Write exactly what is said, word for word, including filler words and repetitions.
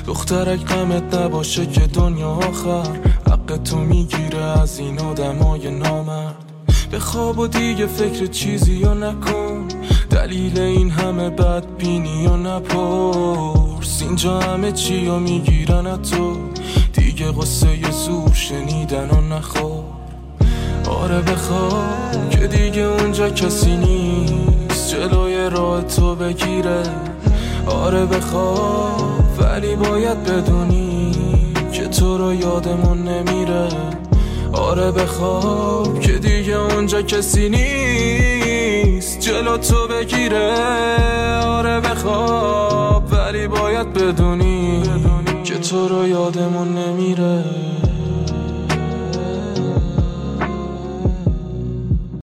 دخترک غمت نباشه که دنیا آخر حق تو میگیره از این آدمای نامرد. به خواب و دیگه فکر چیزی یا نکن، دلیل این همه بدبینی یا نپرس. اینجا همه چی یا میگیرن از تو، دیگه قصه ی زور شنیدن و نخور. آره بخواب که دیگه اونجا کسی نیست جلوی راه تو بگیره. آره بخواب ولی باید بدونی که تو رو یادمون نمیره. آره بخواب که دیگه اونجا کسی نیست جلو تو بگیره. آره بخواب ولی باید بدونی که تو رو یادمون نمیره.